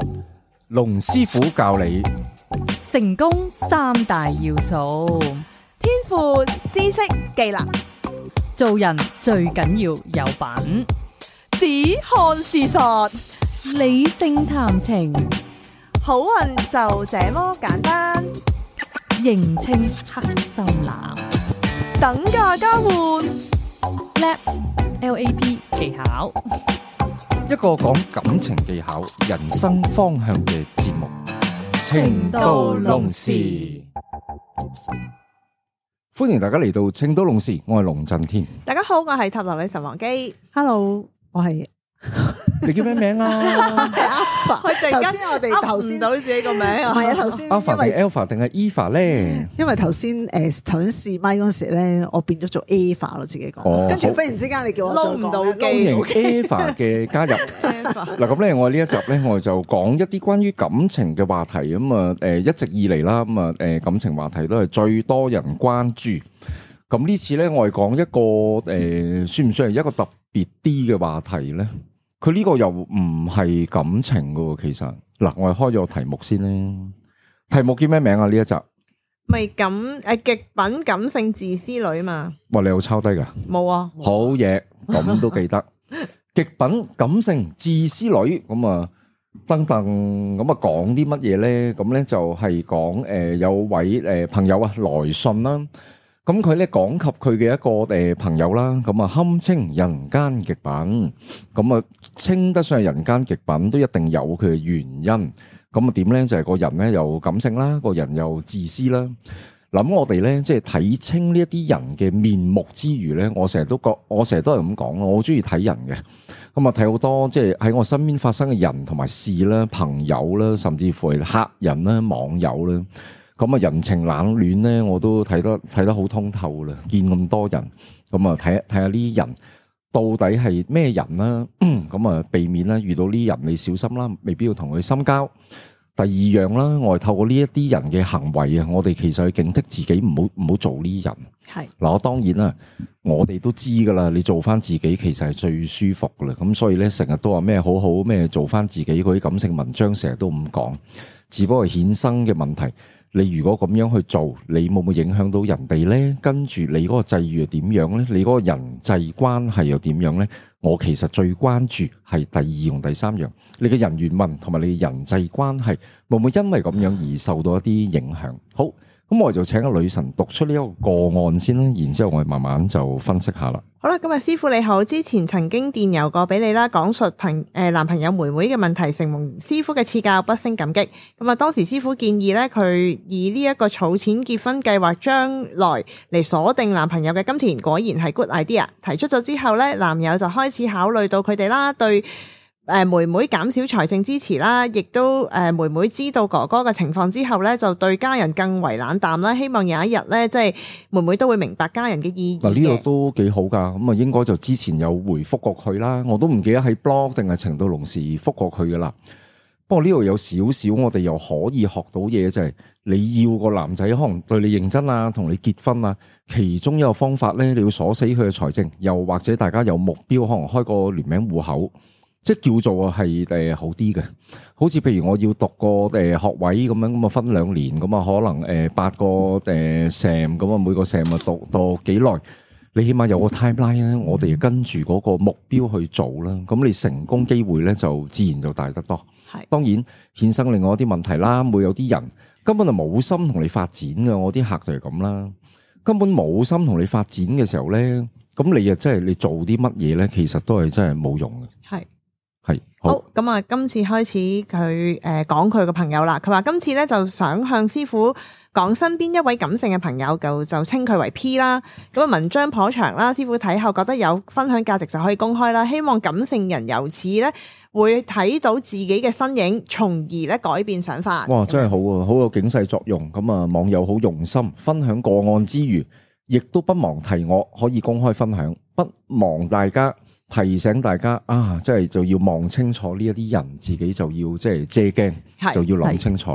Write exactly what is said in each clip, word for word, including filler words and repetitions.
龍師傅教你成功三大要素， 天賦、知識、技能， 做人最緊要有品， 只看事實， 理性談情， 好運就這麼簡單。 認清黑心男， 等價交換， L A P L A P 技巧， 一個講感情技巧、人生方向嘅節目《情到濃時》。歡迎大家嚟到《情到濃時》，我係龍震天。 大家好，我係塔羅女神王姬。 Hello，我係你叫咩名啊？ 係 Alpha。 佢陣間頭先我哋頭先噏唔到自己個名啊， 係啊，頭先 Alpha 定因為 Alpha 定係 Eva 咧？ 因為頭先誒頭先試麥嗰陣時咧，我變咗做 Eva 咯，自己講。 哦跟住忽然之間你叫我撈唔到機歡迎 Eva 嘅加入。嗱咁咧，我呢一集咧，我就講一啲關於感情嘅話題咁啊。誒，一直以嚟啦，咁啊，誒，感情話題都係最多人關注。咁呢次咧，我係講一個誒，算唔算係一個特別啲嘅話題咧？佢呢個又唔係感情噶，其實嗱，我係開咗個題目先咧。題目叫咩名啊？呢一集咪感誒極品感性自私女嘛？ 哇，你有抄低噶？ 冇啊， 好嘢，咁都記得。極品感性自私女咁啊，噔噔咁啊，講啲乜嘢咧？咁咧就係講誒，有位誒朋友啊來信啦。咁佢咧講及佢嘅一個誒朋友啦，咁啊堪稱人間極品，咁啊稱得上係人間極品都一定有佢嘅原因。咁啊點咧就係個人咧又感性啦，個人又自私啦。諗我哋咧即係睇清呢一啲人嘅面目之餘咧，我成日都覺，我成日都係咁講，我好中意睇人嘅。咁啊睇好多即係喺我身邊發生嘅人同埋事啦、朋友啦，甚至乎係客人啦、網友啦。咁啊，人情冷暖咧，我都睇得睇得好通透啦。見咁多人，咁啊睇睇下呢啲人到底係咩人啦？咁啊，避免啦，遇到呢啲人你小心啦，未必要同佢深交。第二樣啦，我係透過呢一啲人嘅行為啊，我哋其實去警惕自己，唔好唔好做呢啲人。 係嗱，我當然啦，我哋都知噶啦，你做翻自己其實係最舒服噶啦。咁所以咧，成日都話咩好好咩做翻自己嗰啲感性文章，成日都咁講，只不過係衍生嘅問題。你如果咁樣去做，你會唔會影響到人哋呢？跟住你嗰個際遇又點樣呢？你嗰個人際關係又點樣呢？我其實最關注係第二同第三樣，你嘅人緣運同埋你嘅人際關係會唔會因為咁樣而受到一啲影響？好，咁我就請個女神讀出呢一個個案先啦，然之後我哋慢慢就分析下啦。 好啦，今日師傅你好，之前曾經電郵過俾你啦，講述朋誒男朋友妹妹嘅問題，承蒙師傅嘅賜教，不勝感激。咁啊，當時師傅建議咧，佢以呢一個儲錢結婚計劃將來嚟鎖定男朋友嘅金錢，果然係 good idea。提出咗之後咧，男友就開始考慮到佢哋啦，對誒妹妹減少財政支持啦，亦都誒妹妹知道哥哥嘅情況之後咧，就對家人更為冷淡啦。希望有一日咧，即係妹妹都會明白家人嘅意義嘅。 嗱，呢個都幾好噶，咁啊應該就之前有回覆過佢啦，我都唔記得喺 blog 定係情到濃時覆過佢噶啦。不過呢度有少少我哋又可以學到嘢，就係你要個男仔可能對你認真啊，同你結婚啊，其中一個方法咧，你要鎖死佢嘅財政，又或者大家有目標，可能開個聯名戶口。即係叫做係誒好啲嘅，好似譬如我要讀個誒學位咁樣，咁啊分兩年，咁啊可能誒八個誒 sem，咁啊每個 sem 啊讀讀幾耐，你起碼有個 timeline 咧，我哋跟住嗰個目標去做啦，咁你成功機會咧就自然就大得多。 係當然衍生另外一啲問題啦，會有啲人根本就冇心同你發展嘅，我啲客就係咁啦，根本冇心同你發展嘅時候咧，咁你又真係你做啲乜嘢咧，其實都係真係冇用嘅。 係。 係好，咁啊，今次開始佢誒講佢個朋友啦。佢話今次咧就想向師傅講身邊一位感性嘅朋友，就就稱佢為 P 啦。咁啊，文章頗長啦，師傅睇後覺得有分享價值就可以公開啦。希望感性人由此咧會睇到自己嘅身影，從而咧改變想法。 哇，真係好啊，好有警示作用。咁啊，網友好用心分享個案之餘，亦都不忘提我可以公開分享，不忘大家。提醒大家啊，即係就要望清楚呢一啲人，自己就要即係借鏡，就要諗清楚啦。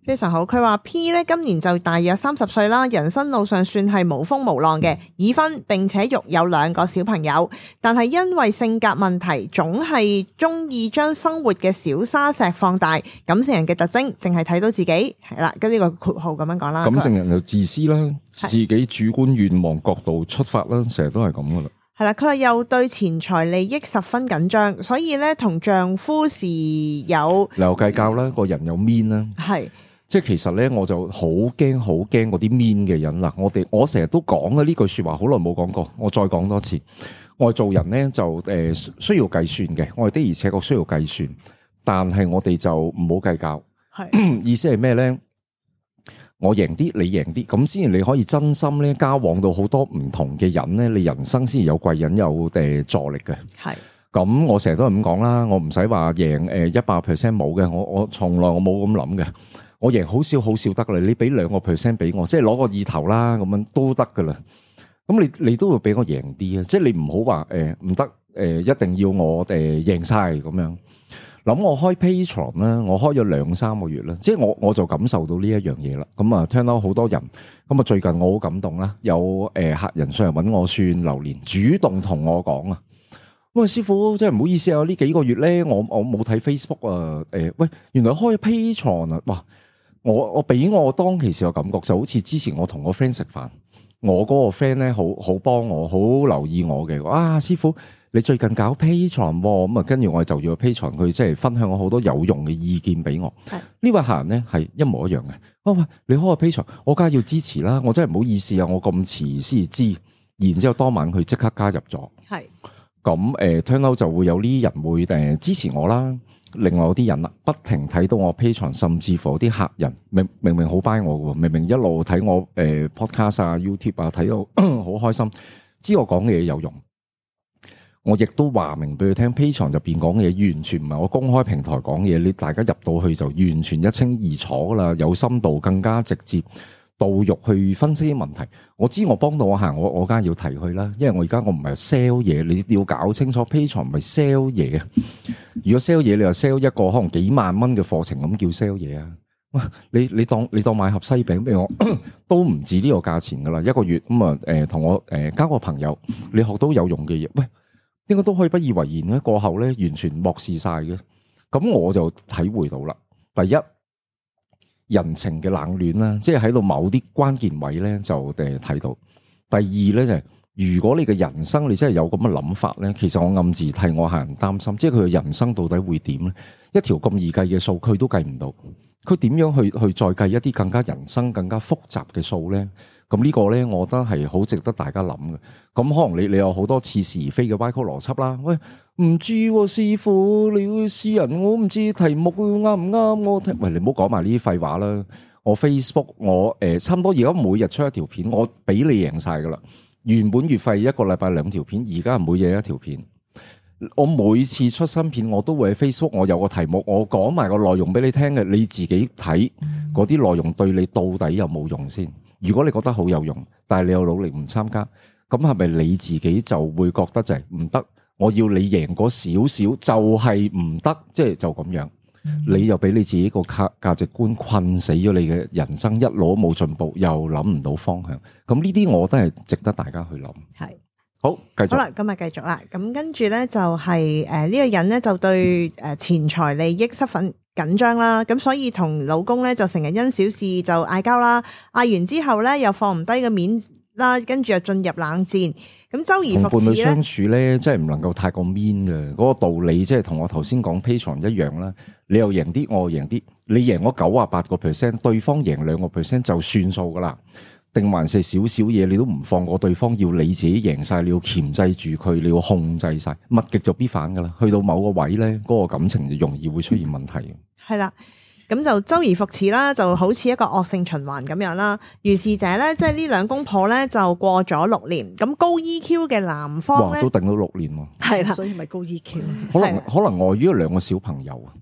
非常好，佢話 P 咧今年就大約三十歲啦，人生路上算係無風無浪嘅，已婚並且育有兩個小朋友，但係因為性格問題，總係中意將生活嘅小沙石放大，感性人嘅特徵淨係睇到自己，係啦，跟呢個括號咁樣講啦。 感性人就自私啦，自己主觀願望角度出發啦，成日都係咁噶啦。 係啦，佢話又對錢財利益十分緊張，所以咧同丈夫時有有計較啦，個人有 mean 啦， 係。 即係其實咧，我就好驚好驚嗰啲 mean 嘅人啦。我哋我成日都講嘅呢句說話，好耐冇講過，我再講多次。我哋做人咧就誒需要計算嘅，我哋的而且確需要計算，但係我哋就唔好計較。係意思係咩咧？我贏啲，你贏啲，咁先至你可以真心咧交往到好多唔同嘅人咧，你人生先至有貴人有誒助力嘅。係。咁我成日都係咁講啦，我唔使話贏誒一百 percent 冇嘅，我我從來我冇咁諗嘅。我贏好少好少得啦，你俾兩個 percent 俾我，即係攞個意頭啦，咁樣都得噶啦。咁你你都會俾我贏啲啊，即係你唔好話誒唔得誒，一定要我誒贏晒咁樣。諗我開 Patreon 啦，我開咗兩三個月啦，即係我我就感受到呢一樣嘢啦。咁啊，聽到好多人，咁啊最近我好感動啦，有誒客人上嚟搵我算流年，主動同我講啊。喂，師傅，真係唔好意思啊！呢幾個月咧，我我冇睇 Facebook 啊。誒，喂，原來開 Patreon 啊！哇，我我俾我當其時嘅感覺就好似之前我同個 friend 食飯，我嗰個 friend 咧好好幫我，好留意我嘅。啊，師傅，你最近搞 Patreon 咁啊，跟住我就要 Patreon，佢即係分享我好多有用嘅意見俾我。係呢位客人咧係一模一樣嘅。喂喂，你開個 Patreon，我梗係要支持啦！我真係唔好意思啊，我咁遲先知，然之後當晚佢即刻加入咗。係。咁誒 turn out 就會有啲人會誒支持我啦，另外有啲人啦，不停睇到我 Patreon，甚至乎有啲客人明明明好 buy 我嘅，明明一路睇我誒 podcast 啊 YouTube 啊睇到好開心，知我講嘅嘢有用，我亦都話明俾佢聽 Patreon 入邊講嘅嘢完全唔係我公開平台講嘢，你大家入到去就完全一清二楚噶啦，有深度，更加直接。導入去分析啲問題，我知我幫到我行，我我梗係要提佢啦。因為我而家我唔係 sell 嘢，你要搞清楚 Patreon 唔係 sell 嘢。如果 sell 嘢，你又 sell 一個可能幾萬蚊嘅課程咁叫 sell 嘢啊？哇！你你當你當買盒西餅俾我，都唔止呢個價錢噶啦，一個月咁啊誒，同我誒交個朋友，你學到有用嘅嘢，喂，應該都可以不以為然咧。過後咧完全漠視晒嘅，咁我就體會到啦。第一。人情嘅冷暖啦，即係喺度某啲關鍵位咧就誒睇到。第二咧就係、是，如果你嘅人生你真係有咁嘅諗法咧，其實我暗自替我客人擔心，即係佢嘅人生到底會點咧？一條咁易計嘅數，佢都計唔到，佢點樣去去再計一啲更加人生更加複雜嘅數咧？咁呢個咧，我覺得係好值得大家諗嘅。咁可能你你有好多似是而非嘅歪曲邏輯啦。喂，唔知、啊、師傅，你私人我唔知題目啱唔啱我聽。喂，你唔好講埋呢啲廢話啦。我 Facebook 我誒、呃、差唔多而家每日出一條片，我俾你贏晒噶啦。原本月費一個禮拜兩條片，而家每日一條片。我每次出新片，我都會喺 Facebook，我有個題目，我講埋個內容俾你聽嘅，你自己睇嗰啲內容對你到底有冇用先？如果你覺得好有用，但係你又努力唔參加，咁係咪你自己就會覺得就係唔得？我要你贏嗰少少就係唔得，即係就咁樣，你又俾你自己個價價值觀困死咗你嘅人生，一路都冇進步，又諗唔到方向。咁呢啲我都係值得大家去諗。係。好，繼續。好啦，今日繼續啦。咁跟住咧就係誒呢個人咧就對誒錢財利益十分緊張啦。咁所以同老公咧就成日因小事就嗌交啦。嗌完之後咧又放唔低個面啦，跟住又進入冷戰。咁周而復始咧，同伴侶相處咧，真係唔能夠太過 mean 嘅。嗰個道理即係同我頭先講 Patreon 一樣啦。你又贏啲，我又贏啲。你贏我九啊八個 percent， 對方贏兩個 percent 就算數噶啦。定還是少少嘢你都唔放過對方，要你自己贏晒，你要鉗制住佢，你要控制晒，物極就必反噶啦。去到某個位咧，嗰個感情就容易會出現問題。係啦，咁就周而復始啦，就好似一個惡性循環咁樣啦。如是者咧，即係呢兩公婆咧就過咗六年，咁高 E Q 嘅男方咧都定到六年喎。係啦，所以咪高 E Q。可能可能礙於兩個小朋友啊。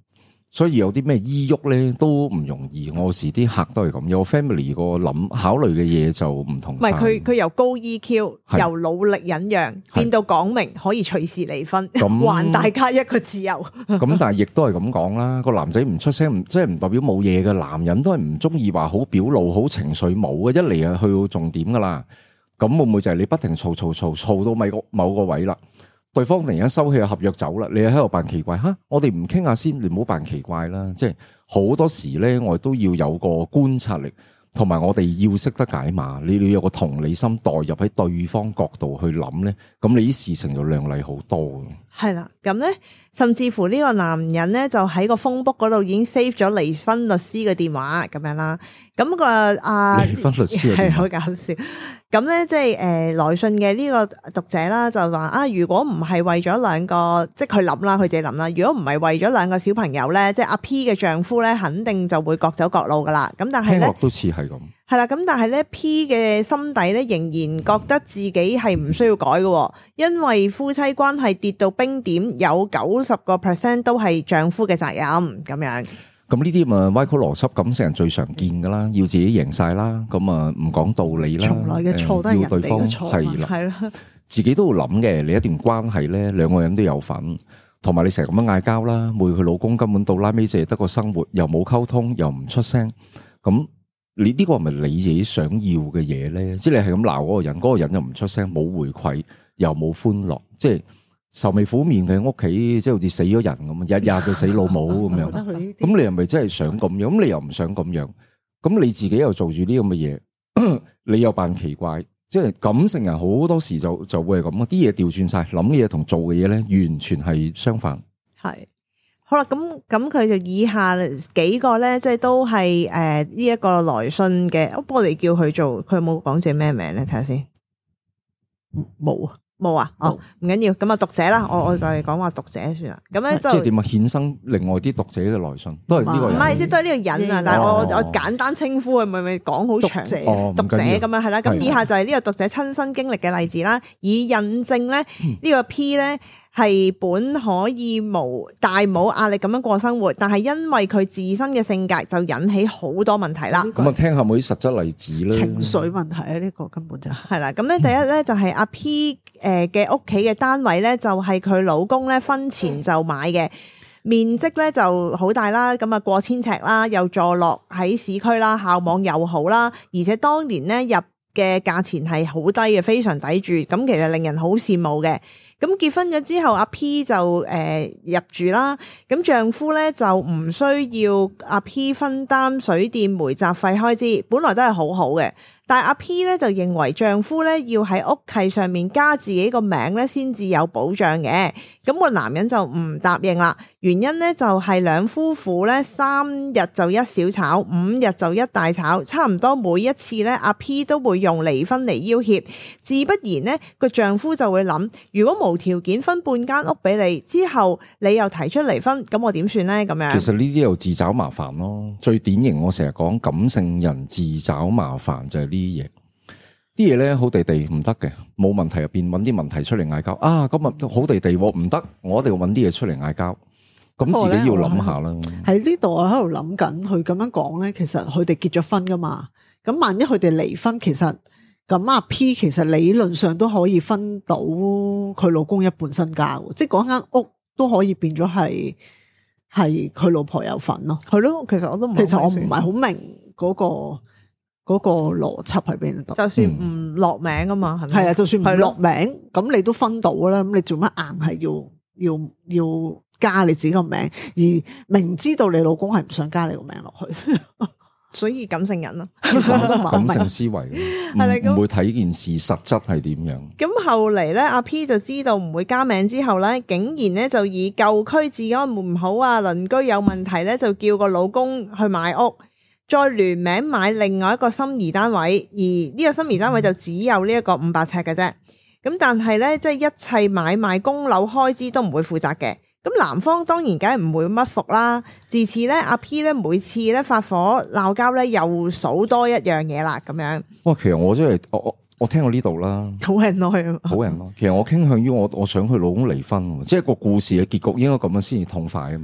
所以有啲咩依郁咧都唔容易。我有時啲客都係咁，有 family 個諗考慮嘅嘢就唔同晒。 唔係佢佢由高 E Q 係由努力忍讓變到講明可以隨時離婚， 咁還大家一個自由。 咁但係亦都係咁講啦，個男仔唔出聲，唔即係唔代表冇嘢嘅。男人都係唔中意話好表露、好情緒冇嘅，一嚟啊去到重點噶啦。咁會唔會就係你不停嘈嘈嘈嘈到某個某個位啦？對方突然間收起個合約走啦，你喺度扮奇怪吓，我哋唔傾下先，你唔好扮奇怪啦。即係好多時咧，我哋都要有個觀察力，同埋我哋要識得解碼。你要有個同理心，代入喺對方角度去諗咧，咁你啲事情就亮麗好多。 係啦，咁咧，甚至乎呢個男人咧就喺個 phone book 嗰度已經 save 咗離婚律師嘅電話咁樣啦。咁、個啊， 離婚律師係好搞笑。咁咧，即係誒來信嘅呢個讀者啦，就話啊，如果唔係為咗兩個，即係佢諗啦，佢自己諗啦。如果唔係為咗兩個小朋友咧，即係阿 P 嘅丈夫咧，肯定就會各走各路噶啦。咁但係咧聽落，都似係咁。 係啦，咁但係咧 P 嘅心底咧，仍然覺得自己係唔需要改嘅，因為夫妻關係跌到冰點，有九十個 percent 都係丈夫嘅責任咁樣。 咁呢啲咪歪曲邏輯，感性人最常見噶啦，要自己贏晒啦，咁啊唔講道理啦， 從來嘅錯都係人哋嘅錯要對方係啦， 係啦， 自己都會諗嘅。你一段關係咧，兩個人都有份，同埋你成日咁樣嗌交啦，每佢老公根本到拉尾淨係得個生活，又冇溝通，又唔出聲，咁你呢個係咪你自己想要嘅嘢咧？即係你係咁鬧嗰個人，嗰個人又唔出聲，冇回饋，又冇歡樂，即係愁眉苦面嘅屋企，即係好似死咗人咁，日日佢死老母咁樣。咁你又咪真係想咁樣？咁你又唔想咁樣？咁你自己又做住呢咁嘅嘢，你又扮奇怪，即係感性人好多時就就會係咁，啲嘢調轉晒，諗嘅嘢同做嘅嘢咧，完全係相反。 係好啦，咁咁佢就以下幾個咧，即係都係誒呢一個來信嘅。不過我哋叫佢做，佢有冇講自己咩名咧？睇下先， 冇啊。 冇啊，哦，唔緊要，咁啊讀者啦，我我就係講話讀者算啦，咁咧就即係點啊？衍生另外啲讀者嘅來信，都係呢個人， 唔係即係都係呢個人啊，但係我哦我簡單稱呼佢，咪咪講好長讀者哦讀者咁樣係啦。咁係以下就係呢個讀者親身經歷嘅例子啦，以印證咧呢個 P 咧係本可以無大冇壓力咁樣過生活，但係因為佢自身嘅性格就引起好多問題啦。 咁啊，聽下冇啲實質例子啦。 情緒問題啊，呢個根本就係係啦，咁咧第一咧就係阿 P 誒嘅屋企嘅單位咧，就係佢老公咧婚前就買嘅，面積咧就好大啦，咁啊過千尺啦，又坐落喺市區啦，校網又好啦，而且當年咧入嘅價錢係好低嘅，非常抵住，咁其實令人好羨慕嘅。咁結婚咗之後，阿 P 就誒、呃、入住啦。咁丈夫咧就唔需要阿 P 分擔水電煤雜費開支，本來都係好好嘅。但係阿 P 咧就認為丈夫咧要喺屋契上面加自己個名咧先至有保障嘅。咁、個男人就唔答應啦。原因咧就係兩夫婦咧三日就一小吵，五日就一大吵，差唔多每一次咧阿 P 都會用離婚嚟要挾。自不然呢個丈夫就會諗，如果無條件分半間屋俾你，之後你又提出離婚，咁我點算呢？咁樣其實呢啲又自找麻煩咯。最典型我成日講感性人自找麻煩就係呢啲嘢。啲嘢咧好地地唔得嘅，冇問題入邊揾啲問題出嚟嗌交啊！今日好地地唔得，我一定要揾啲嘢出嚟嗌交。咁自己要諗下啦。 喺呢度我喺度諗緊，佢咁樣講咧，其實佢哋結咗婚噶嘛。咁萬一佢哋離婚，其實咁阿 P 其實理論上都可以分到佢老公一半身家，即係嗰間屋都可以變咗係係佢老婆有份咯。 係咯，其實我都唔其實我唔係好明嗰個嗰個邏輯喺邊度。 就算唔落名啊嘛，係咪？ 係啊，就算唔係咯落名，咁你都分到啦。咁你做乜硬係要要要加你自己個名，而明知道你老公係唔想加你個名落去， 所以感性人咯。 感性思維， 係啦咁唔唔會睇件事實質係點樣。 咁後嚟咧，阿 P 就知道唔會加名之後咧，竟然咧就以舊區治安唔好啊，鄰居有問題咧，就叫個老公去買屋，再聯名買另外一個心儀單位，而呢個心儀單位就只有呢一個五百尺嘅啫。咁但係咧，即係一切買賣供樓開支都唔會負責嘅。咁男方當然梗係唔會屈服啦。自此咧，阿 P 咧每次咧發火鬧交咧，又數多一樣嘢啦，咁樣。 哇，其實我真係我我我聽到呢度啦， 好人耐啊！ 好人咯。其實我傾向於我我想佢老公離婚，即係個故事嘅結局應該咁樣先至痛快啊嘛。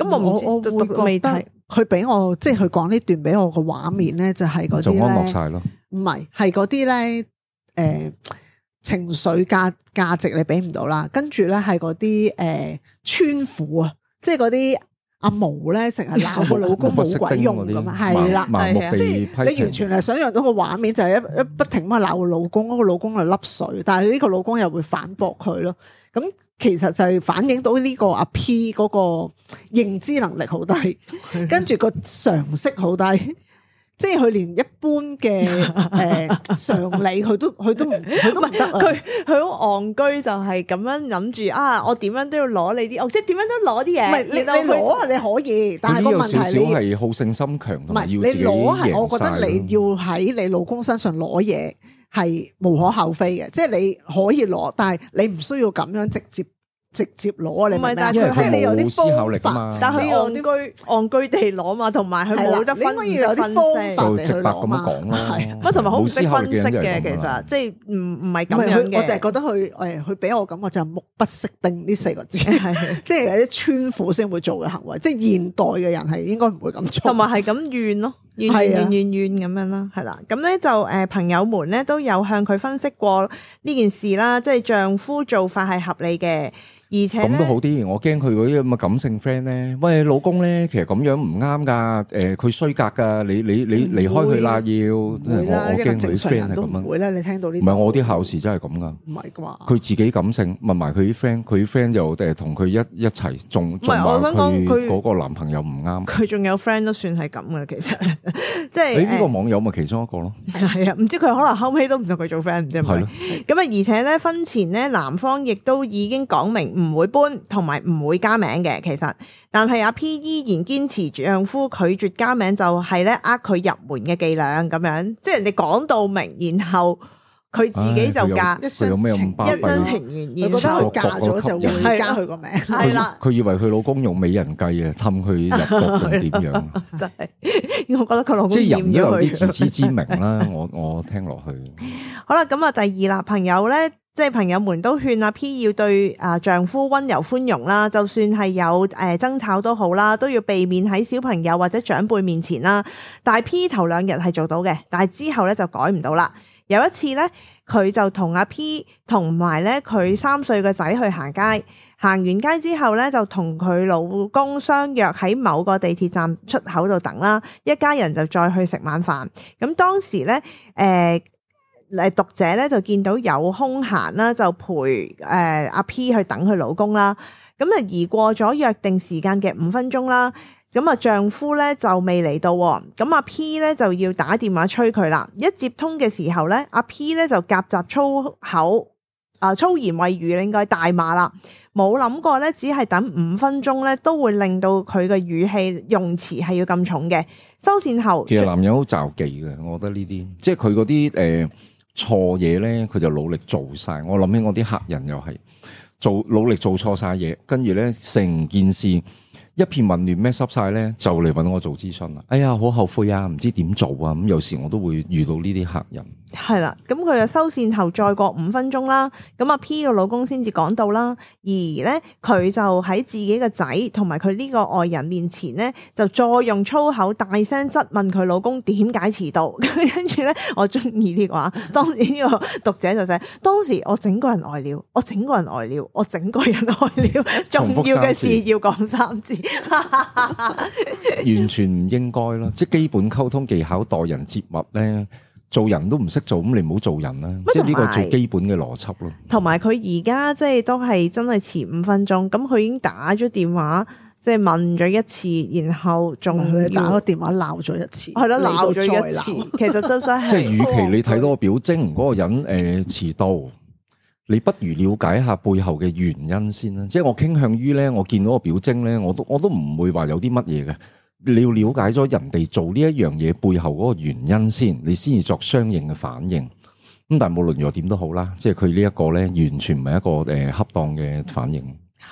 咁我唔知我讀會讀未睇覺得。佢俾我即係佢講呢段俾我個畫面咧，就係嗰就安樂啲咧， 晒咯。 唔係係嗰啲咧誒情緒價價值你俾唔到啦，跟住咧係嗰啲誒村婦啊，即係嗰啲阿毛咧成日鬧個老公冇鬼用咁啊，係啦。 盲目地即批係你完全係想象到個畫面，就係一一不停咁鬧個老公，嗰、個老公就笠水，但係呢個老公又會反駁佢咯。咁其實就係反映到呢個阿 P 嗰個認知能力好低，跟住個常識好低，即係佢連一般嘅誒常理佢都佢都唔佢都唔得啊！ 佢佢好戇居，就係咁樣諗住啊！我點樣都要攞你啲，哦，即係點樣都攞啲嘢。 唔係你你攞啊，你可以，但係個問題佢呢有少少你係好勝心強， 唔係你同埋要自己攞係，我覺得贏晒你要喺你老公身上攞嘢係無可厚非嘅，即係你可以攞，但係你唔需要咁樣直接直接攞啊！你明唔明啊？ 唔係但係佢即係你有啲冇思考力㗎方嘛法， 但係佢你有啲戇居戇居地攞嘛，同埋佢係啦冇得分， 你應該要有啲方法就直白咁樣講咯。 係乜同埋好唔識分析冇思考力嘅嘅， 人就係咁其實即係唔唔係唔係佢， 咁樣嘅。 我就係覺得佢誒，佢俾我感覺就係目不識丁呢四個字， 係即係有啲村婦先會做嘅行為，即係現代嘅人係應該唔會咁做。 同埋係咁怨咯，怨係啊怨怨怨怨咁樣啦，係啦。咁咧就誒朋友們咧都有向佢分析過呢件事啦，即係丈夫做法係合理嘅。而且咁都好咧， 啲，我驚佢嗰啲咁嘅感性 friend 咧，喂老公咧，其實咁樣唔啱噶，誒佢衰格噶，你你你離開佢啦，要我唔會啦， 我驚佢啲一個正常 friend 人都係咁樣。 唔會啦。你聽到呢唔啲？ 係我啲考試真係咁噶， 唔係啩？ 佢自己感性問埋佢啲 friend，佢啲 friend 就誒同佢一一齊，仲仲話我想講佢佢嗰個男朋友唔啱。 佢仲有 friend 都算係咁嘅，其實即係你呢個誒網友咪其中一個咯， 係啊，唔知佢可能後尾都唔同佢做 friend，唔知係咪係咯？ 咁啊，而且咧婚前咧，男方亦都已經講明唔會搬同埋唔會加名嘅，其實，但係阿 P 依然堅持丈夫拒絕加名就係咧呃佢入門嘅伎倆咁樣，即係人哋講到明，然後佢自己就嫁， 唉佢有佢有咩咁巴一真閉？ 情願， 佢覺得然後佢嫁咗就會加佢個名。 係啦， 佢以為佢老公用美人計啊，氹佢入局定點樣？ 真係，我覺得佢老公即係人都有啲厭咗佢。 自知之明啦。我我聽落去， 好啦，咁啊，第二啦，朋友咧，即係朋友們都勸阿 P 要對啊丈夫溫柔寬容啦，就算係有誒爭吵都好啦，都要避免喺小朋友或者長輩面前啦。但係 P 頭兩日係做到嘅，但係之後咧就改唔到啦。有一次咧，佢就同阿 P 同埋咧佢三歲個仔去行街，行完街之後咧就同佢老公相約喺某個地鐵站出口度等啦，一家人就再去食晚飯。咁當時咧，誒、呃。誒讀者咧就見到有空閒啦，就陪誒阿 P 去等佢老公啦。咁啊，而過咗約定時間嘅五分鐘啦，咁啊丈夫咧就未嚟到，咁阿 P 咧就要打電話催佢啦。一接通嘅時候咧，阿 P 咧就夾雜粗口啊粗言穢語，應該大罵啦。冇諗過咧，只係等五分鐘咧，都會令到佢嘅語氣用詞係要咁重嘅。收線後， 其實男人好罩忌嘅，我覺得呢啲，即係佢嗰啲誒錯嘢咧，佢就努力做晒。我諗起我啲客人又係做努力做錯晒嘢，跟住咧成件事一片混亂 mess up 晒咧，就嚟搵我做諮詢啦。哎呀，好後悔啊，唔知點做啊。咁有時我都會遇到呢啲客人。 係啦，咁佢就收線後再過五分鐘啦，咁阿 P 個老公先至趕到啦，而咧佢就喺自己個仔同埋佢呢個愛人面前咧，就再用粗口大聲質問佢老公點解遲到，跟住咧我中意呢個話，當時呢個讀者就寫，當時我整個人呆了，我整個人呆了，我整個人呆了，重要嘅事要講三次， 完全唔應該咯，即係基本溝通技巧、待人接物咧。做人都唔識做，咁你唔好做人啦。即係呢個最基本嘅邏輯咯。 同埋佢而家即係都係真係遲五分鐘，咁佢已經打咗電話，即係問咗一次，然後仲打個電話鬧咗一次， 係咯，鬧咗一次。其實真真係即係，與其你睇到個表徵，嗰個人誒遲到，你不如了解下背後嘅原因先啦。即係我傾向於咧，我見到個表徵咧，我都我都唔會話有啲乜嘢嘅。你要了解咗人哋做呢一樣嘢背後嗰個原因先，你先至作相應嘅反應。咁但係無論如何點都好啦，即係佢呢一個咧，完全唔係一個誒恰當嘅反應。 係啦，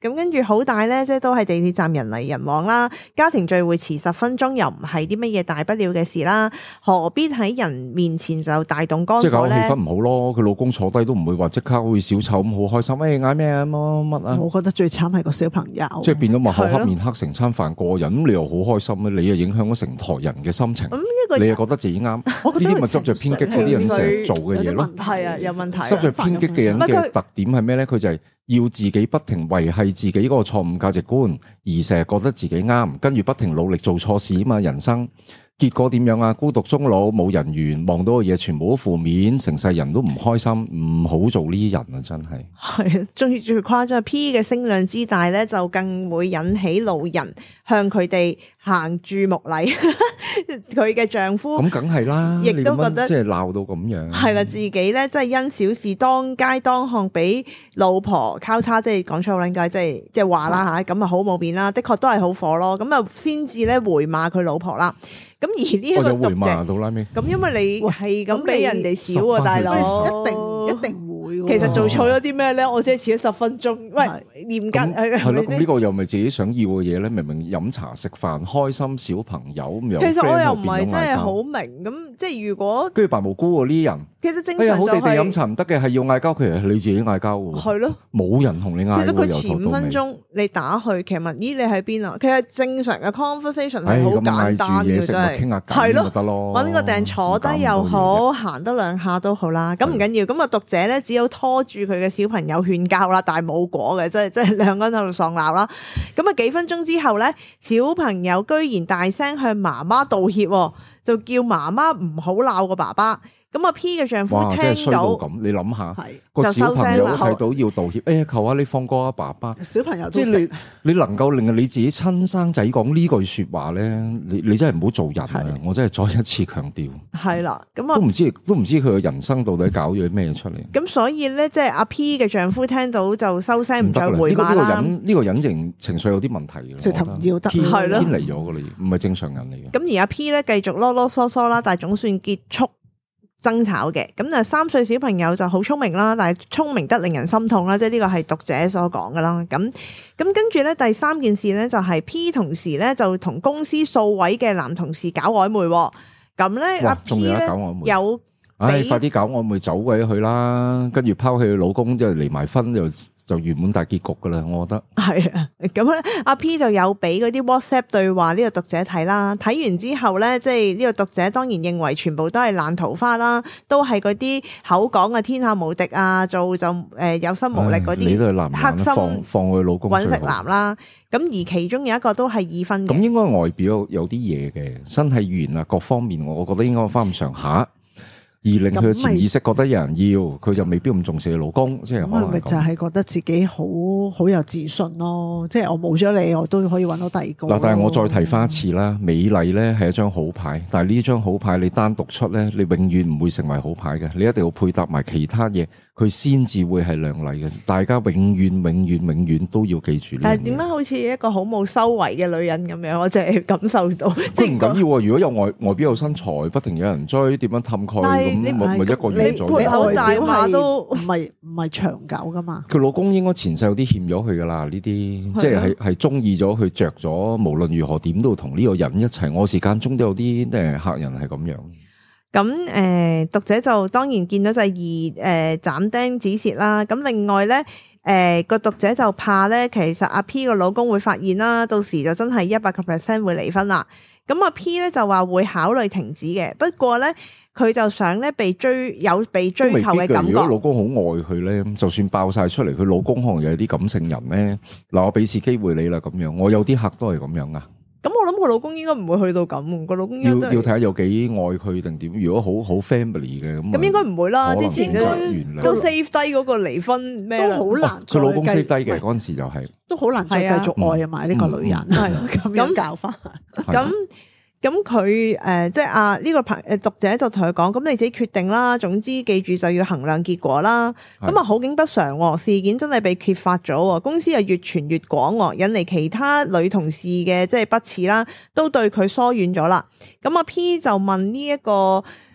咁跟住好大咧，即係都係地鐵站人嚟人往啦。家庭聚會遲十分鐘又唔係啲乜嘢大不了嘅事啦，何必喺人面前就大動肝即係搞氣火咧？ 氛唔好咯。佢老公坐低都唔會話即刻好似小丑咁好開心，誒嗌咩啊乜乜乜啊！ 我覺得最慘係個小朋友， 即係變咗幕後係咯黑面黑成餐飯過癮，咁你又好開心咧，你又影響咗成台人嘅心情， 咁呢個你又覺得自己啱，呢我覺得啲咪執着偏激嗰啲人成日做嘅嘢咯。 係啊，有問題啊。 執着偏激嘅人嘅特點係咩咧？佢就係要自己不停維係自己嗰個錯誤價值觀，而成日覺得自己啱，跟住不停努力做錯事啊嘛，人生。結果點樣啊？孤獨終老，冇人緣，望到嘅嘢全部都負面，成世人都唔開心，唔好做呢啲人啊！真係係啊，最最誇張係 P 嘅聲量之大咧，就更會引起路人向佢哋行注目禮。佢嘅丈夫咁，梗係啦， 亦都覺得你咁樣即係鬧到咁樣， 係啦，自己咧真係因小事當街當巷俾老婆交叉，即係講粗口撚街，即係即係話啦吓，咁啊好冇面啦，的確都係好火咯。咁啊先至咧回罵佢老婆啦。咁而呢一個我有回罵讀者， 到拉尾。 咁因為你係咁俾人哋少啊， 咁你大佬， 一定一定會喎。 其實做錯咗啲咩咧？我只係遲咗十分鐘，喂，嚴格咁係係咯， 咪先咁呢個又咪自己想要嘅嘢咧？明明飲茶食飯開心，小朋友咁又其實我又唔 friend 係真係好又變咗嗌交明，咁即係如果跟住扮無辜喎呢啲人。 其實正哎呀， 常就好地地飲係茶唔得嘅，係要嗌交，其實係你自己嗌交喎， 係咯。 冇人同你嗌喎。 其實佢由前五頭到尾分鐘你打去，其實問咦你喺邊啊？其實正常嘅 conversation 係好唉咁嗌簡單嘅， 住嘢食真係咪傾下偈係咯咪。得咯。 揾個訂坐低又好，行得兩下都好啦。咁唔緊要，咁啊讀者咧只有拖住佢嘅小朋友勸教啦，但係冇果嘅，即係即係兩個人喺度喪鬧啦。咁啊幾分鐘之後咧，小朋友居然大聲向媽媽道歉，就叫媽媽唔好鬧個爸爸。咁啊 P 嘅丈夫哇！真係聽到衰到咁，你諗下係個小朋友都就收聲啦睇到要道歉，哎呀，求下你放過啊爸爸。 小朋友都即係識你，你能夠令你自己親生仔講呢句説話咧，你你真係唔好做人啊係！ 我真係再一次強調， 係啦，咁啊都唔知都唔知佢嘅人生到底搞咗咩出嚟。 咁所以咧，即係阿 P 嘅丈夫聽到就收聲，唔再唔得啦！呢個呢個回罵啦。 人呢個人情情緒有啲問題嘅， 直頭唔要得偏係咯偏離咗嘅啦，唔係正常人嚟嘅。 咁而阿 P 咧繼續囉囉嗦嗦啦，但係總算結束爭吵嘅。咁啊三歲小朋友就好聰明啦，但係聰明得令人心痛啦，即係呢個係讀者所講噶啦。咁咁跟住咧第三件事咧就係 P 同時咧就同公司數位嘅男同事搞曖昧喎。咁咧阿哇 P 仲有得咧搞曖昧有唉， 俾快啲搞曖昧走鬼佢啦！跟住拋棄佢老公，即係離埋婚就就圓滿大結局噶啦，我覺得。 係啊，咁咧阿 P 就有俾嗰啲 WhatsApp 對話呢個讀者睇啦，睇完之後咧，即係呢個讀者當然認為全部都係爛桃花啦，都係嗰啲口講嘅天下無敵啊，做就誒有心無力嗰唉你都係啲男人黑心放放佢老公揾食最好男啦。咁而其中有一個都係已婚嘅， 咁應該外表有啲嘢嘅，身體語言啊各方面，我覺得應該翻咁上下。而令佢嘅潛意識覺得有人要，佢就未必咁重視佢老公，即係可咁能係咁。 咪就係覺得自己好好有自信咯，即係我冇咗你，我都可以揾到第二個咯。 嗱，但係我再提翻一次啦，美麗咧係一張好牌，但係呢張好牌你單獨出咧，你永遠唔會成為好牌嘅，你一定要配搭埋其他嘢，佢先至會係亮麗嘅。大家永遠、永遠、永遠都要記住呢樣嘢。 但係點解好似一個好冇修為嘅女人咁樣？我淨係感受到，即係佢唔緊要喎，如果有外外表有身材，不停有人追，點樣氹佢但係你咁，咪咪一個月你左右。 潑口大話都唔係唔係長久噶嘛？ 佢老公應該前世有啲欠咗佢噶啦，呢啲即係係係中意咗佢着咗，無論如何點都同呢個人一齊。我時間中都有啲誒客人係咁樣。 咁誒、呃、讀者就當然見到就係二誒斬釘止舌啦。咁另外咧誒個讀者就怕咧，其實阿 P 個老公會發現啦，到時就真係一百個 percent 會離婚啦。咁阿 P 咧就話會考慮停止嘅，不過咧佢就想咧被追有被追求嘅感都未必㗎。如果老覺。 公好愛佢咧，就算爆晒出嚟，佢老公可能又有啲感性人咧。嗱，我俾次機會你啦，咁樣我有啲客都係咁樣啊。 咁我諗佢老公應該唔會去到咁，個老公要應該都係要睇下有幾愛佢定點。如果好好 family 嘅咁， 咁應該唔會啦。 可能之前都應該原諒都 save 低嗰個離婚咩啦都好難再佢老公 save 低嘅繼嗰陣時就係都好難再繼續愛啊埋呢個女人， 係咁樣教翻。 咁咁佢誒即係啊呢個朋誒讀者就同佢講，咁你自己決定啦。總之記住就要衡量結果啦。 係咁啊好景不常喎，事件真係被揭發咗喎，公司又越傳越廣喎，引嚟其他女同事嘅即係不齒啦，都對佢疏遠咗啦。咁啊 P 就問呢、這、一個。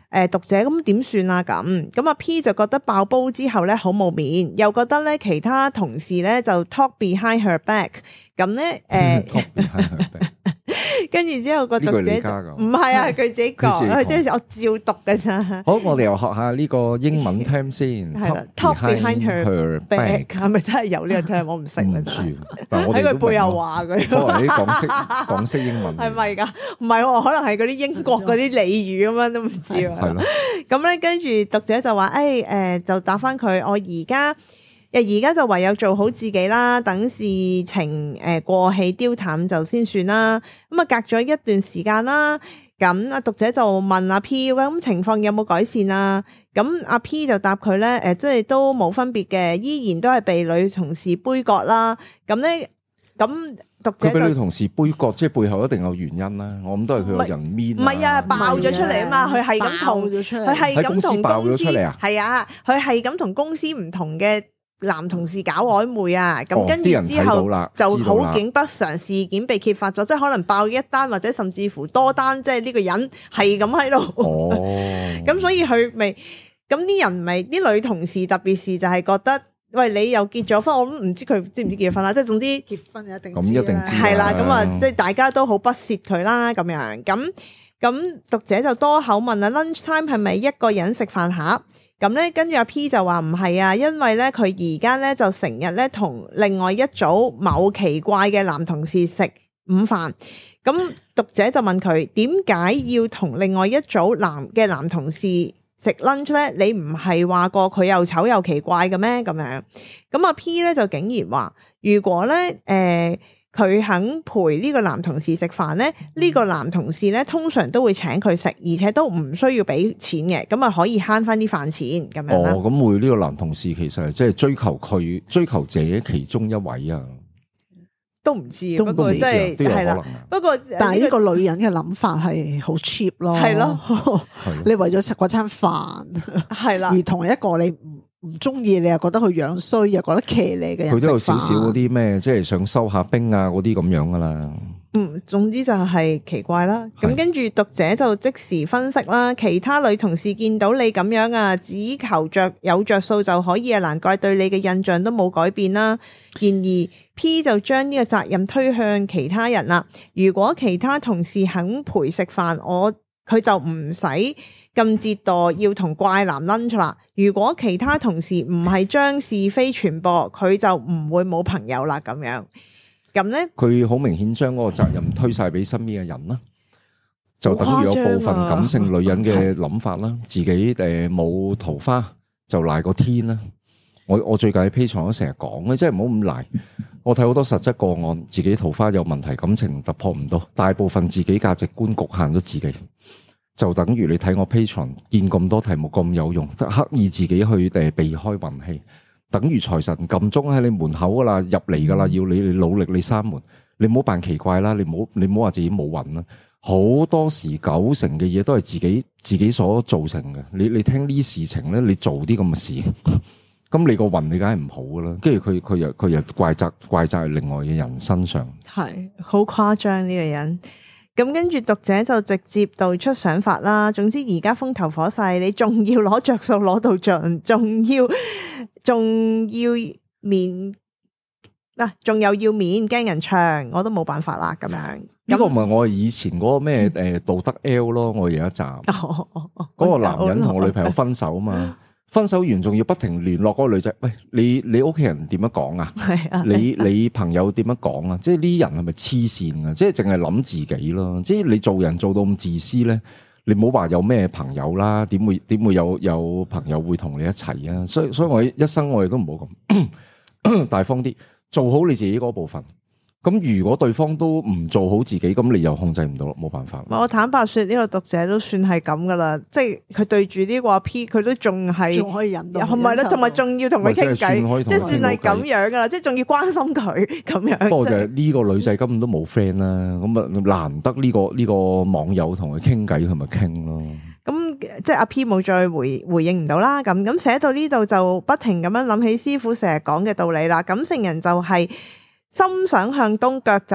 誒讀者咁點算啊咁，咁阿 P 就覺得爆煲之後咧好冇面，又覺得咧其他同事咧就 talk behind her back，咁咧誒。 Talk behind her back 跟住之後個讀者呢句你加㗎唔係啊，係佢自己講， 佢自己講佢即係我照讀嘅咋。 好，我哋又學下呢個英文 term 先。 係啦，talk behind her back 係咪真係有呢個 term？我唔識啦，真係唔知。但係我哋喺佢背後後話佢。 可能啲港式港式英文係咪㗎？唔係喎，可能係嗰啲英國嗰啲俚語咁樣都唔知啊。 係咯， 咁咧，跟住讀者就話：，誒、誒，就答翻佢，我而家誒而家就唯有做好自己啦，等事情誒過氣丟淡就先算啦。咁啊，隔咗一段時間啦，咁啊讀者就問阿 P：，咁情況有冇改善啊？咁阿 P 就答佢咧：，誒，即係都冇分別嘅，依然都係被女同事杯葛啦。咁咧，咁讀者佢俾女就同事杯葛，即係背後一定有原因啦。我諗都係佢個人面。 唔係啊，爆咗出嚟啊嘛，佢係咁同爆咗出嚟佢係咁喺公司爆同公司咗出嚟啊係啊，佢係咁同公司唔同嘅男同事搞曖昧啊，咁哦跟啲人睇到住之後啦就知道啦好景不常事件被揭發咗，即係可能爆一單或者甚至乎多單，即係呢個人係咁喺度， 哦， 咁所以佢咪咁啲人咪啲女同事特別是就係覺得，喂你又結咗婚，我都唔知佢知唔知結咗婚啦，即係總之。 結婚一定咁一定知係啦，咁啊， 嗯即係大家都好不屑佢啦，咁樣咁咁讀者就多口問啊 ，lunch time 係咪一個人食飯盒？咁咧，跟住阿 P 就話唔係啊，因為咧佢而家咧就成日咧同另外一組某奇怪嘅男同事食午飯。咁讀者就問佢點解要同另外一組男嘅男同事食 lunch 咧？你唔係話過佢又醜又奇怪嘅咩？咁樣咁阿 P 咧就竟然話，如果咧誒。呃佢肯陪呢個男同事食飯咧，呢、這個男同事咧通常都會請佢食，而且都唔需要俾錢嘅，咁啊可以慳翻啲飯錢咁樣啦。 哦，咁會呢個男同事其實係即係追求佢追求者其中一位啊， 都唔知， 都唔知不過即係都有可係啦能。啊。 不過但係呢個女人嘅諗法係好 cheap 咯， 係咯係咯你為咗食嗰餐飯， 係啦， 而同一個你唔唔中意，你又覺得佢樣衰，又覺得騎呢嘅人佢都有少食飯少嗰啲咩，即係想收下兵啊嗰啲咁樣噶啦。 嗯，總之就係奇怪啦。咁係跟住讀者就即時分析啦，其他女同事見到你咁樣啊，只求着有着數就可以啊，難怪對你嘅印象都冇改變啦。然而 P 就將呢個責任推向其他人啦。如果其他同事肯陪食飯，我佢就唔使咁折墮要同怪男 lunch 啦。如果其他同事唔係將是非傳播，佢就唔會冇朋友啦。咁樣咁咧， 佢好明顯將嗰個責任推晒俾身邊嘅人啦，就等於有部分感性女人嘅諗法啦，自己誒冇桃花就賴個天啦。我我最近喺 Patreon 都成日講嘅，即係唔好咁賴。我睇好多實質個案，自己桃花有問題，感情突破唔到，大部分自己價值觀局限咗自己。就等於你睇我 Patreon 見咁多題目咁有用，刻意自己去誒避開運氣，等於財神撳鐘喺你門口噶啦，入嚟噶啦，要你你努力你閂門，你唔好扮奇怪啦，你唔好你唔好話自己冇運啦，好多時九成嘅嘢都係自己自己所造成嘅。你你聽呢啲事情咧，你做啲咁嘅事，咁你個運你梗係唔好噶啦，跟住佢佢又佢又怪責怪責喺另外嘅人身上， 係好誇張呢個人。咁跟住讀者就直接道出想法啦。總之而家風頭火勢，你仲要攞着數攞到盡，仲要仲要面嗱，仲有要面驚人唱，我都冇辦法啦。咁樣呢個唔係我以前嗰個咩誒道德 L 咯，我有一集嗰個男人同我女朋友分手啊嘛。分手完仲要不停聯絡嗰個女仔，喂，你你屋企人點樣講啊？ 係啊， 你你朋友點樣講啊？即係呢啲人係咪黐線噶？即係淨係諗自己咯。即係你做人做到咁自私咧，你唔好話有咩朋友啦，點會點會有有朋友會同你一齊啊？所以所以我一生我哋都唔好咁大方啲，做好你自己嗰部分。咁如果對方都唔做好自己，咁你又控制唔到，冇辦法。 我坦白說，呢個讀者都算係咁噶啦，即係佢對住呢個 P，佢都仲係仲可以忍到， 係咪咧？同埋仲要同佢傾偈，即係算係咁樣樣噶啦，即係仲要關心佢咁樣。 不過就係呢個女仔根本都冇 friend 啦，咁啊難得呢個呢個網友同佢傾偈，佢咪傾咯。 咁即係阿 P 冇再回回應唔到啦。咁咁寫到呢度就不停咁樣諗起師傅成日講嘅道理啦。感性人就係心想向東，腳就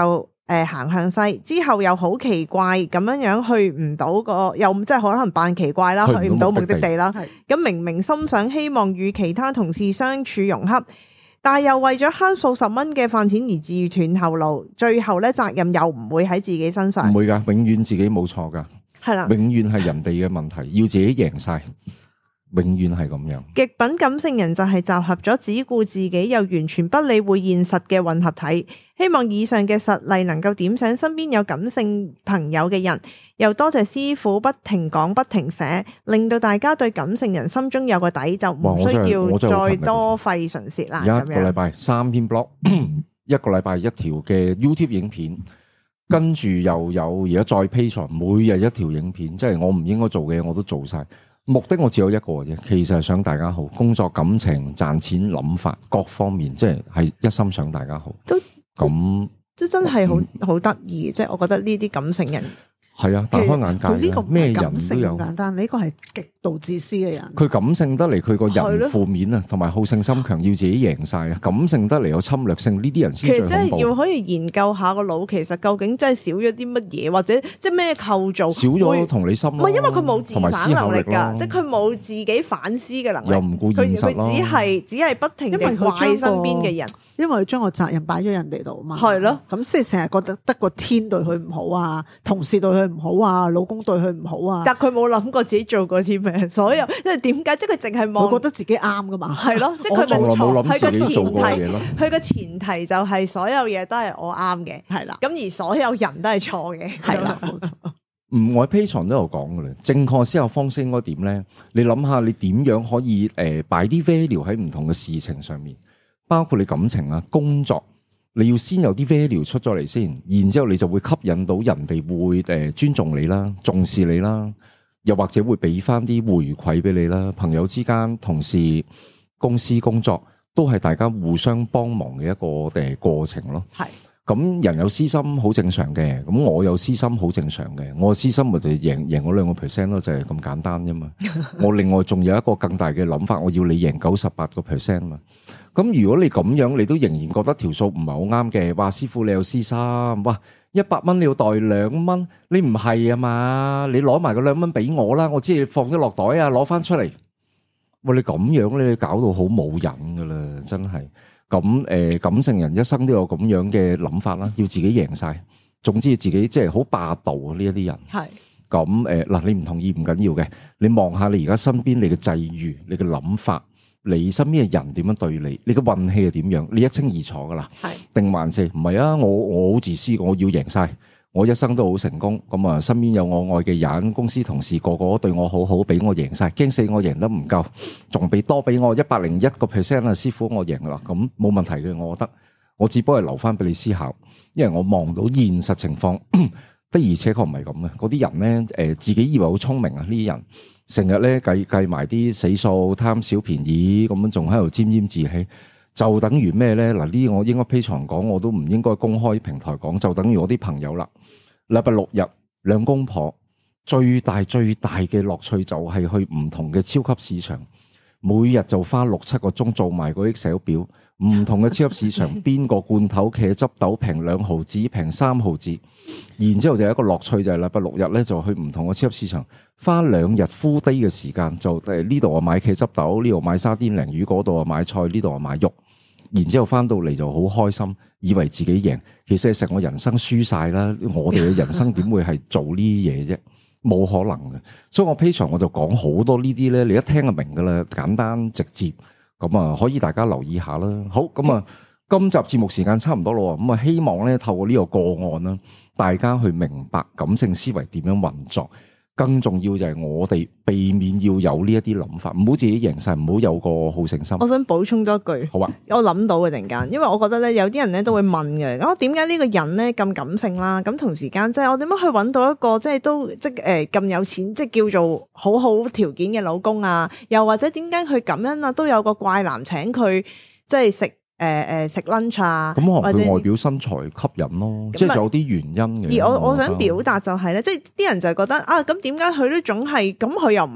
誒行向西，之後又好奇怪咁樣樣去唔到個，又即係可能扮奇怪啦，去唔到目的地啦。咁明明心想希望與其他同事相處融洽，但係又為咗慳數十蚊嘅飯錢而自斷後路，最後咧責任又唔會喺自己身上。 唔會㗎，永遠自己冇錯㗎， 係啦， 永遠係人哋嘅問題，要自己贏晒。永遠係咁樣。 極品感性人就係集合咗只顧自己又完全不理會現實嘅混合體。希望以上嘅實例能夠點醒身邊有感性朋友嘅人。又多謝師傅不停講不停寫，令到大家對感性人心中有個底，就唔需要再多費唇舌啦。 一個禮拜三篇 blog， 一個禮拜一條嘅 YouTube 影片，跟住又有而家再 Patreon， 每日一條影片，即係我唔應該做嘅嘢我都做晒。目的我只有一個啫，其實係想大家好，工作、感情、賺錢、諗法各方面，即係係一心想大家好。都咁， 都真係好好得意，即係我覺得呢啲感性人係啊，大開眼界。 呢個咩人都有， 咁簡單，呢個係極度自私嘅人。 佢感性得嚟，佢個人負面啊，同埋好勝心強，要自己贏晒啊。感性得嚟有侵略性，呢啲人先最恐怖。 其實真係要可以研究下個腦，其實究竟真係少咗啲乜嘢，或者即係咩構造少咗同理心。唔係因為佢冇自省能力㗎，即係佢冇自己反思嘅能力， 又唔顧現實咯。 佢只係只係不停地怪身邊嘅人， 因為佢將個責任擺咗人哋度嘛。 係咯， 咁即係成日覺得得個天對佢唔好啊，同事對佢唔好啊，老公對佢唔好啊。 但佢冇諗過自己做過啲咩，所有因為點解？即係佢淨係望， 佢覺得自己啱㗎嘛。係咯，即係佢從來冇諗自己做過嘅嘢咯。 佢個前提就係所有嘢都係我啱嘅，係啦。咁而所有人都係錯嘅，係啦。 唔，我喺 Patreon 都有講㗎啦。正確思考方式應該點咧？你諗下，你點樣可以誒擺啲 value 喺唔同嘅事情上面，包括你感情啊、工作，你要先有啲 value 出咗嚟先，然之後你就會吸引到人哋會誒尊重你啦、重視你啦，又或者會俾翻啲回饋俾你啦。朋友之間、同事、公司工作都係大家互相幫忙嘅一個誒過程咯。係。咁人有私心好正常嘅，咁我有私心好正常嘅。我私心咪就贏贏我兩個 percent 咯，就係咁簡單啫嘛。我另外仲有一個更大嘅諗法，我要你贏九十八個 percent 嘛。咁如果你咁樣，你都仍然覺得條數唔係好啱嘅，話師傅你有私心，哇一百蚊你要袋兩蚊，你唔係啊嘛？你攞埋個兩蚊俾我啦，我知你放咗落袋啊，攞翻出嚟。喂，你咁樣咧，你搞到好冇癮噶啦，真係。咁誒，感性人一生都有咁樣嘅諗法啦，要自己贏晒。總之自己即係好霸道啊！呢一啲人係咁誒嗱，你唔同意唔緊要嘅，你望下你而家身邊你嘅際遇、你嘅諗法、你身邊嘅人點樣對你，你嘅運氣係點樣，你一清二楚噶啦。係定還是唔係啊？我我好自私，我要贏晒。我一生都好成功，咁啊，身邊有我愛嘅人，公司同事個個都對我好好，俾我贏晒，驚死我贏得唔夠，仲俾多俾我一百零一個 percent 啊！師傅我贏啦，咁冇問題嘅，我覺得，我只不過係留翻俾你思考，因為我望到現實情況的而且確唔係咁嘅，嗰啲人咧，誒，自己以為好聰明啊，呢啲人成日咧計計埋啲死數，貪小便宜，咁樣仲喺度沾沾自喜。就等於咩咧？嗱，呢啲我應該 Patreon講，我都唔應該公開平台講。就等於我啲朋友啦。禮拜六日兩公婆最大最大嘅樂趣就係去唔同嘅超級市場，每日就花六七個鐘做埋嗰 Excel 表，唔同嘅超級市場邊個罐頭茄汁豆平兩毫子，平三毫子。然之後就有一個樂趣就係禮拜六日咧就去唔同嘅超級市場，花兩日 full day 嘅時間，就誒呢度啊買茄汁豆，呢度買沙甸鯪魚，嗰度啊買菜，呢度啊買肉。然之後翻到嚟就好開心，以為自己贏，其實係成個人生輸晒啦。我哋嘅人生點會係做呢啲嘢啫？冇可能嘅。所以我 Patreon 我就講好多呢啲咧，你一聽就明噶啦，簡單直接。咁啊，可以大家留意下啦。好，咁啊，今集節目時間差唔多咯。咁啊，希望咧透過呢個個案啦，大家去明白感性思維點樣運作。更重要就係我哋避免要有呢一啲諗法，唔好自己贏晒，唔好有個好勝心。 我想補充多一句，好啊，我諗到嘅突然間，因為我覺得咧，有啲人咧都會問嘅，咁點解呢個人咧咁感性啦？咁同時間即係我點樣去揾到一個即係都即係誒咁有錢，即係叫做好好條件嘅老公啊？又或者點解佢咁樣啊？都有個怪男請佢即係食。誒誒食 lunch 啊， 咁可能佢外表身材吸引咯，即係有啲原因嘅。 而我我想表達就係咧，即係啲人就係覺得啊，咁點解佢都總係咁？佢又唔係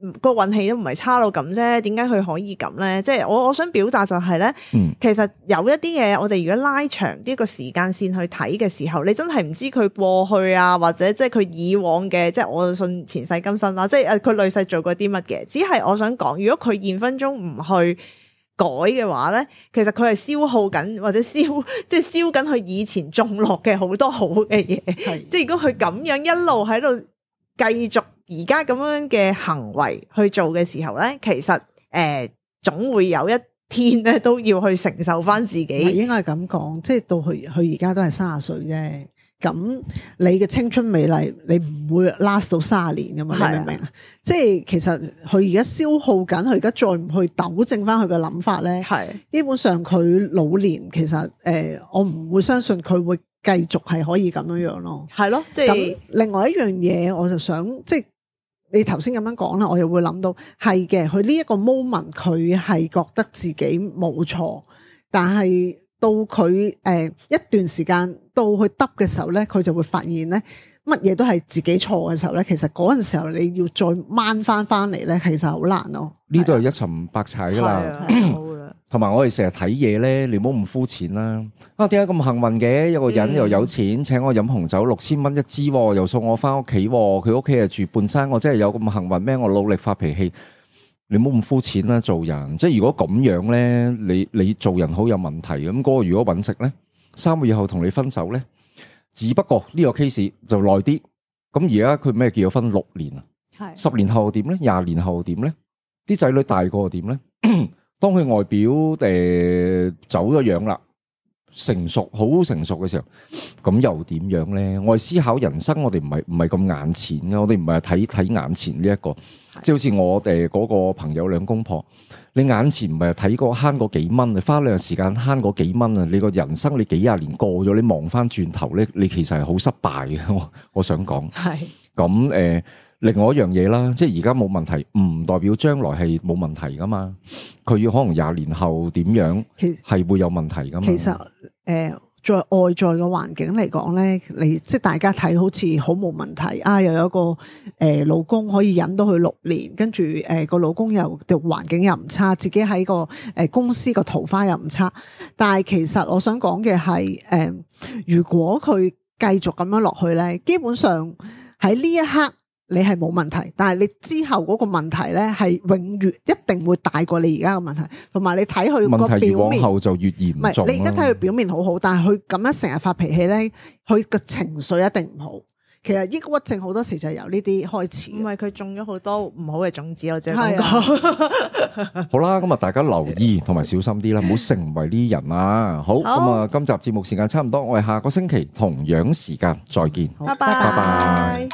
個運氣都唔係差到咁啫，點解佢可以咁咧？即係我我想表達就係咧， 嗯其實有一啲嘢我哋如果拉長啲個時間線去睇嘅時候，你真係唔知佢過去啊，或者即係佢以往嘅，即係我信前世今生啦，即係誒佢累世做過啲乜嘅。只係我想講，如果佢現分鐘唔去改嘅話咧，其實佢係消耗緊或者燒即係燒緊佢以前種落嘅好多好嘅嘢。 係即係如果佢咁樣一路喺度繼續而家咁樣嘅行為去做嘅時候咧，其實誒、呃、總會有一天咧都要去承受翻自係己。 應該係咁講，即係到佢佢而家都係三十歲啫。咁你嘅青春美麗，你唔會 last 到三十年噶嘛？ 係啊你明唔明啊？即係其實佢而家消耗緊，佢而家再唔去糾正翻佢嘅諗法咧， 係基本上佢老年其實誒、呃，我唔會相信佢會繼續係可以咁樣樣咯。 係咯，即咁係另外一樣嘢，我就想即係你頭先咁樣講啦，我又會諗到係嘅。佢呢一個 moment，佢係覺得自己冇錯，但係到佢誒、呃、一段時間到佢得嘅時候咧，佢就會發現咧，乜嘢都係自己錯嘅時候咧，其實嗰陣時候你要再掹翻翻嚟咧，其實好難咯。 呢度係一沉百踩噶啦。 係好啦， 同埋我哋成日睇嘢咧，你唔好咁膚淺啦。啊，點解咁幸運嘅？有個人又有錢，請我飲紅酒六千蚊一支，又送我翻屋企。佢屋企係住半山，我真係有咁幸運咩？我努力發脾氣，你唔好咁膚淺啦。做人即係如果咁樣咧，你你做人好有問題。咁嗰個如果揾食咧，三個月後同你分手咧，只不過呢個 case 就耐啲。咁而家佢咩結咗婚六年啊？ 係十年後點咧？廿年後點咧？啲仔女大個點咧？當佢外表誒、呃、走咗樣啦，成熟好成熟嘅時候，咁又點樣咧？我哋思考人生，我哋唔係唔係咁眼前嘅，我哋唔係睇睇眼前呢、這、一個，即係好似我哋嗰個朋友兩公婆，你眼前唔係睇個慳嗰幾蚊，你花兩日時間慳嗰幾蚊啊！你個人生你幾廿年過咗，你望翻轉頭咧，你其實係好失敗嘅。我我想講， 係咁誒。另外一樣嘢啦，即係而家冇問題，唔代表將來係冇問題噶嘛。佢要可能廿年後點樣， 其係會有問題噶嘛。 其實誒、呃，在外在嘅環境嚟講咧，你即係大家睇好似好冇問題啊，又有一個誒、呃、老公可以忍到佢六年，跟住誒個老公又條環境又唔差，自己喺個誒公司個桃花又唔差。但係其實我想講嘅係誒，如果佢繼續咁樣落去咧，基本上喺呢一刻。你係冇問題，但係你之後嗰個問題咧，係永遠一定會大過你而家嘅問題。同埋你睇佢個問題越表面， 往後就越嚴重。 唔係你而家睇佢表面好好，但係佢咁樣成日發脾氣咧，佢個情緒一定唔好。其實抑鬱症好多時就係由呢啲開始。 唔係佢種咗好多唔好嘅種子，我只係係講啊， 好啦，咁啊大家留意同埋小心啲啦，唔好成為呢啲人啊。好，咁啊今集節目時間差唔多，我哋下個星期同樣時間再見。 好拜拜拜拜。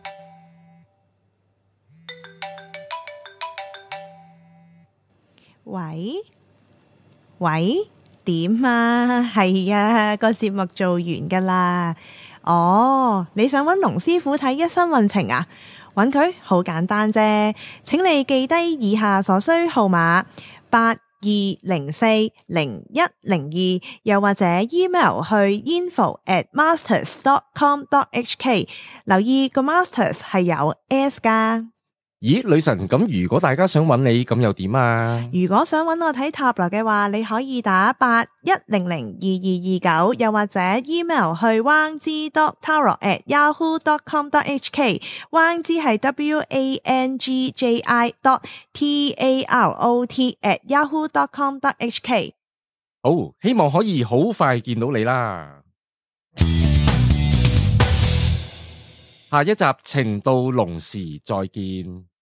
喂喂，點啊？係啊，個節目做完噶啦。哦，你想揾龍師傅睇一生運程啊？揾佢好簡單啫，請你記低以下所需號碼八二零四零一零二，又或者 email 去 info at masters dot com dot h k。留意個 masters 係有 s 噶。 咦，女神，咁如果大家想揾你，咁又點啊？ 如果想揾我睇塔羅嘅話，你可以打八一零零二二二九，又或者 email 去 wang zi dot tarot at yahoo dot com dot h k。wang zi 係 w a n g j i dot t a r o t at yahoo dot com dot h k。 好，希望可以好快見到你啦。下一集情到濃時再見。